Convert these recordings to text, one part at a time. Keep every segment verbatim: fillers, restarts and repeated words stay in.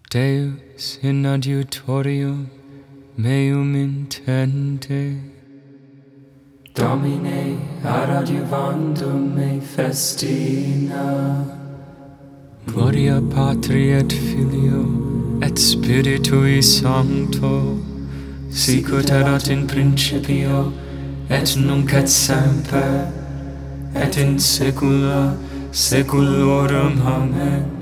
Deus in adiutorium meum intende. Domine ad adiuvandum me festina. Gloria Patri et Filio et Spiritui Sancto, sicut erat in principio et nunc et semper et in saecula saeculorum. Amen.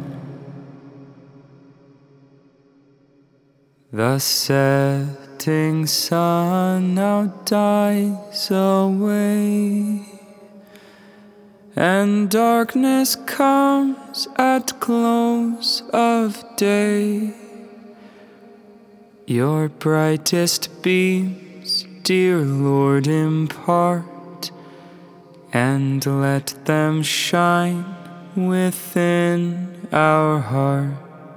The setting sun now dies away, and darkness comes at close of day. Your brightest beams, dear Lord, impart, and let them shine within our heart.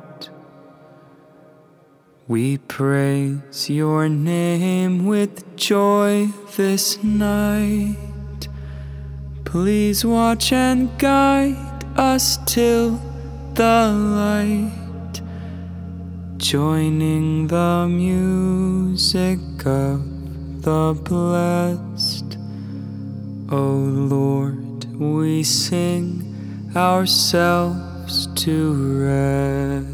We praise your name with joy this night. Please watch and guide us till the light, joining the music of the blessed. O Lord, we sing ourselves to rest.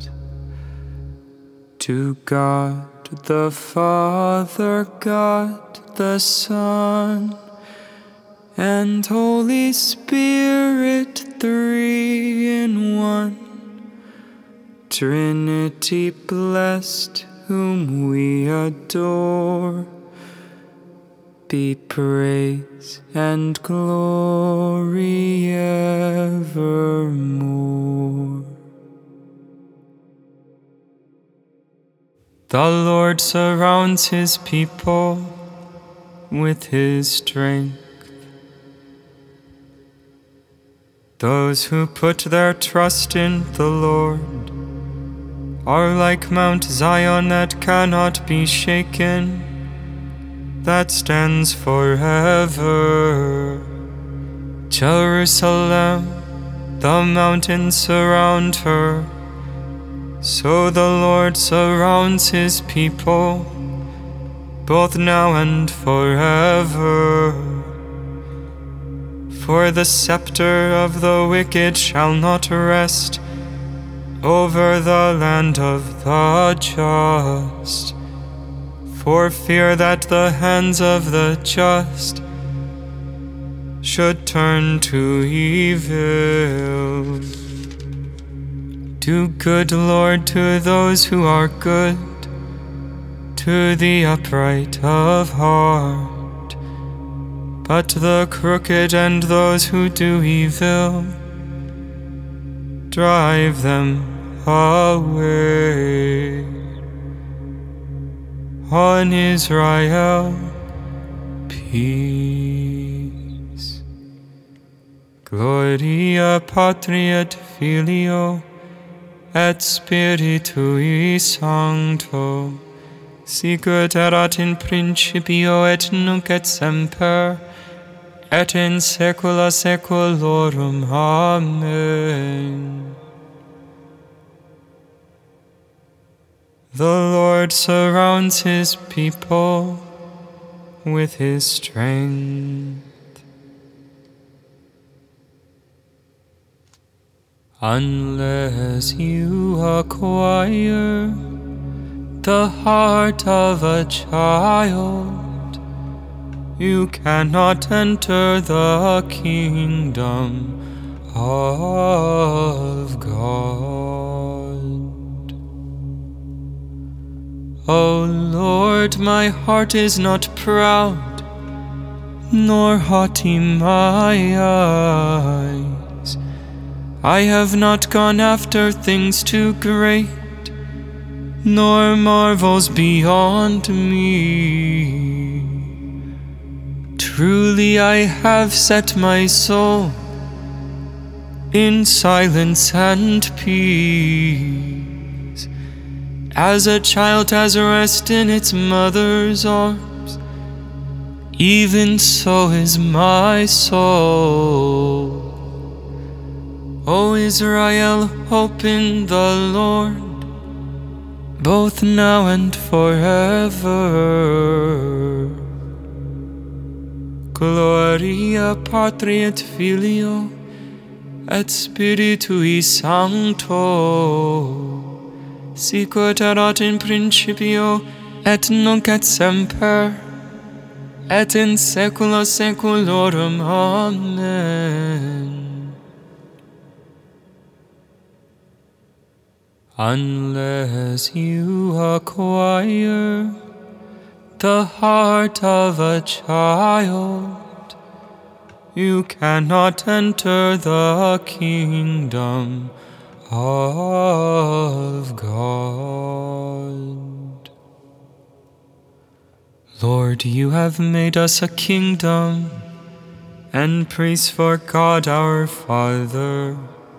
To God the Father, God the Son, and Holy Spirit, three in one, Trinity blessed, whom we adore, be praise and glory evermore. The Lord surrounds his people with his strength. Those who put their trust in the Lord are like Mount Zion that cannot be shaken, that stands forever. Jerusalem, the mountains surround her. So the Lord surrounds his people, both now and forever. For the scepter of the wicked shall not rest over the land of the just, for fear that the hands of the just should turn to evil. Do good, Lord, to those who are good, to the upright of heart. But the crooked and those who do evil, drive them away. On Israel, peace. Gloria Patri et Filio et Spiritui Sancto, sicut erat in principio et nunc et semper, et in saecula saeculorum. Amen. The Lord surrounds his people with his strength. Unless you acquire the heart of a child, you cannot enter the kingdom of God. O Lord, my heart is not proud, nor haughty my eyes. I have not gone after things too great, nor marvels beyond me. Truly I have set my soul in silence and peace, as a child has rest in its mother's arms, even so is my soul. O Israel, hope in the Lord. both now and forever. Gloria Patri et Filio et Spiritui Sancto, sic ut erat in principio et nunc et semper et in saecula saeculorum. Amen. Unless you acquire the heart of a child, you cannot enter the kingdom of God. Lord, you have made us a kingdom and priests for God our Father.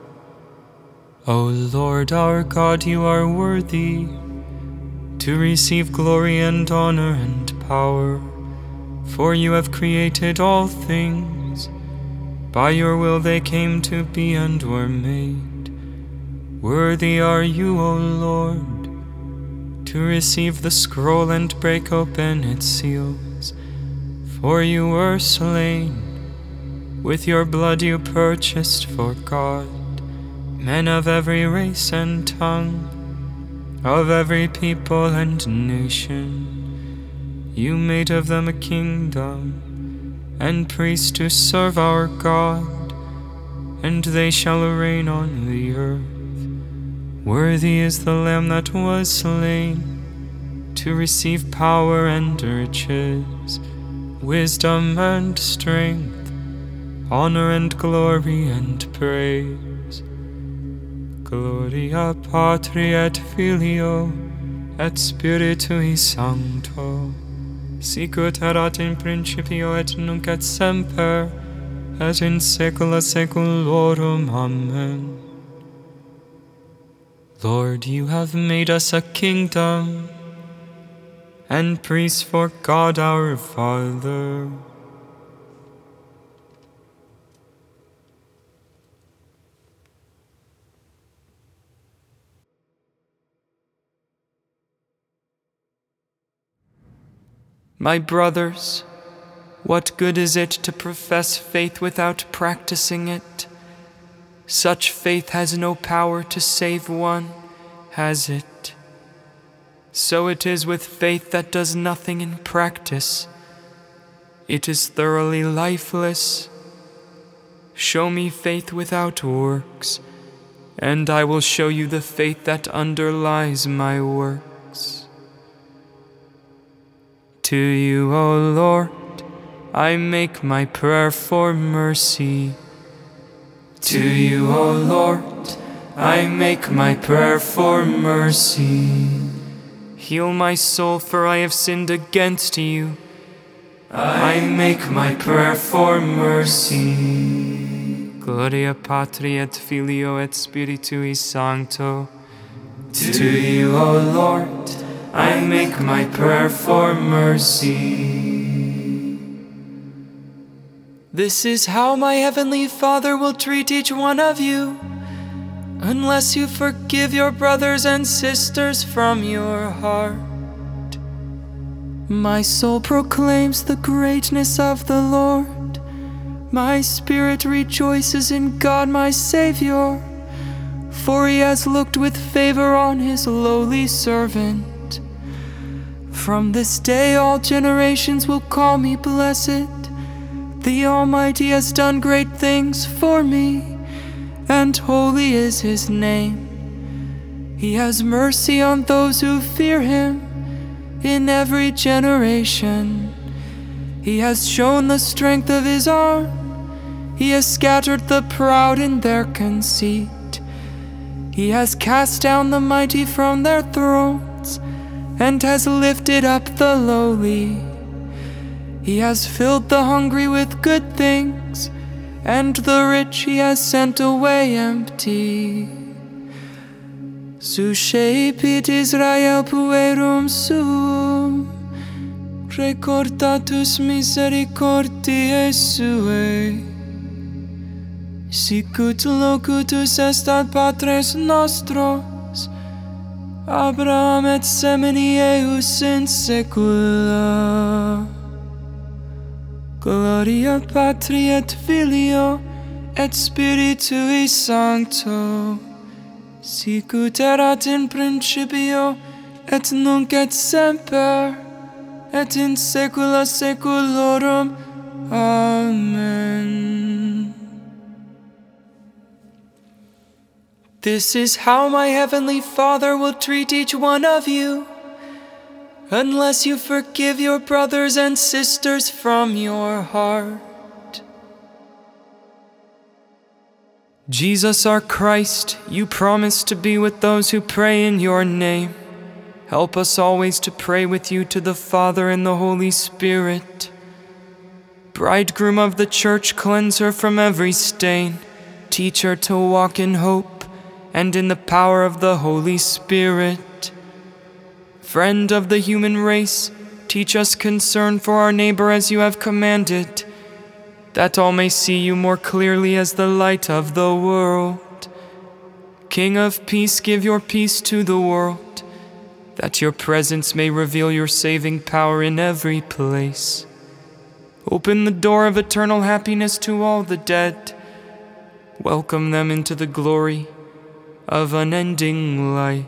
O Lord our God, you are worthy to receive glory and honor and power, for you have created all things. By your will they came to be and were made. Worthy are you, O Lord, to receive the scroll and break open its seals. For you were slain, with your blood you purchased for God men of every race and tongue, of every people and nation. You made of them a kingdom and priests to serve our God, and they shall reign on the earth. Worthy is the Lamb that was slain to receive power and riches, wisdom and strength, honor and glory and praise. Gloria Patri et Filio et Spiritui Sancto, sic ut erat in principio et nunc et semper et in saecula saeculorum. Amen. Lord, you have made us a kingdom and priests for God our Father. My brothers, what good is it to profess faith without practicing it? Such faith has no power to save one, has it? So it is with faith that does nothing in practice. It is thoroughly lifeless. Show me faith without works, and I will show you the faith that underlies my works. To you, O Lord, I make my prayer for mercy. To you, O Lord, I make my prayer for mercy. Heal my soul, for I have sinned against you. I make my prayer for mercy. Gloria Patri et Filio et Spiritui Sancto. To you, O Lord, I make my prayer for mercy. This is how my heavenly Father will treat each one of you, unless you forgive your brothers and sisters from your heart. My soul proclaims the greatness of the Lord. My spirit rejoices in God my Savior, for he has looked with favor on his lowly servant. From this day all generations will call me blessed. The Almighty has done great things for me, and holy is his name. He has mercy on those who fear him in every generation. He has shown the strength of his arm. He has scattered the proud in their conceit. He has cast down the mighty from their thrones and has lifted up the lowly. He has filled the hungry with good things, and the rich he has sent away empty. Suscepit Israel puerum suum, recordatus misericordiae suae, sic ut locutus est ad patres nostros, Abraham et semini eius in saecula. Gloria Patri et Filio et Spiritui Sancto, sicut erat in principio et nunc et semper et in saecula saeculorum. Amen. This is how my heavenly Father will treat each one of you, unless you forgive your brothers and sisters from your heart. Jesus our Christ, you promised to be with those who pray in your name. Help us always to pray with you to the Father and the Holy Spirit. Bridegroom of the Church, cleanse her from every stain. Teach her to walk in hope and in the power of the Holy Spirit. Friend of the human race, teach us concern for our neighbor as you have commanded, that all may see you more clearly as the light of the world. King of peace, give your peace to the world, that your presence may reveal your saving power in every place. Open the door of eternal happiness to all the dead. Welcome them into the glory of unending life.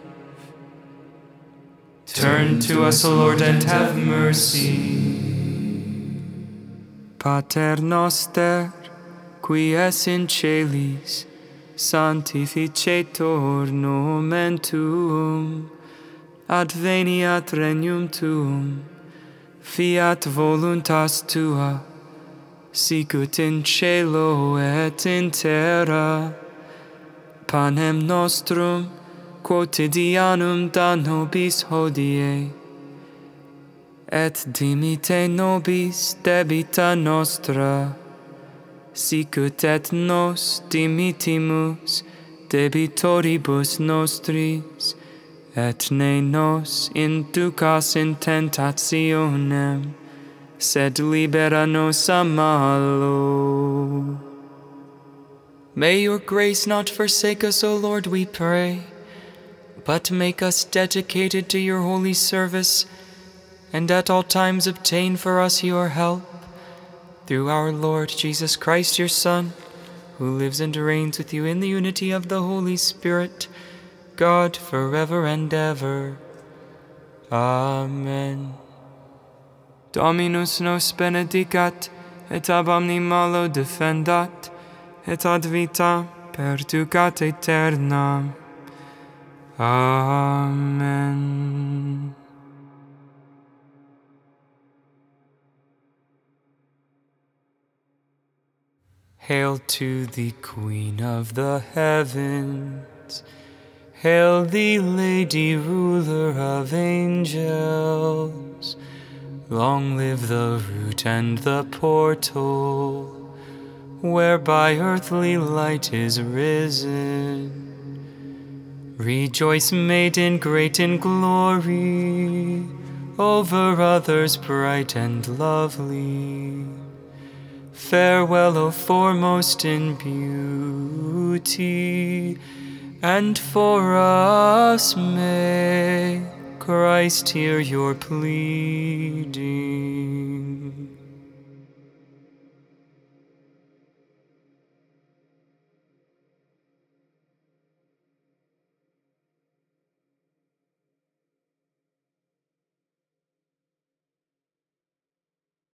Turn to us, O Lord, and have mercy. Pater noster, qui es in celis, sanctificetur nomen tuum, adveniat regnum tuum, fiat voluntas tua, sicut in cielo et in terra. Panem nostrum quotidianum da nobis hodie, et dimite nobis debita nostra, sicut et nos dimitimus debitoribus nostris, et ne nos inducas in tentationem, sed libera nos a malo. May your grace not forsake us, O Lord, we pray, but make us dedicated to your holy service, and at all times obtain for us your help, through our Lord Jesus Christ, your Son, who lives and reigns with you in the unity of the Holy Spirit, God, forever and ever. Amen. Dominus nos benedicat, et ab omni malo defendat, et ad vitam perducat aeternam. Amen. Hail to thee, Queen of the heavens. Hail thee, Lady, ruler of angels. Long live the root and the portal, whereby earthly light is risen. Rejoice, maiden, great in glory, over others bright and lovely. Farewell, O foremost in beauty, and for us may Christ hear your pleading.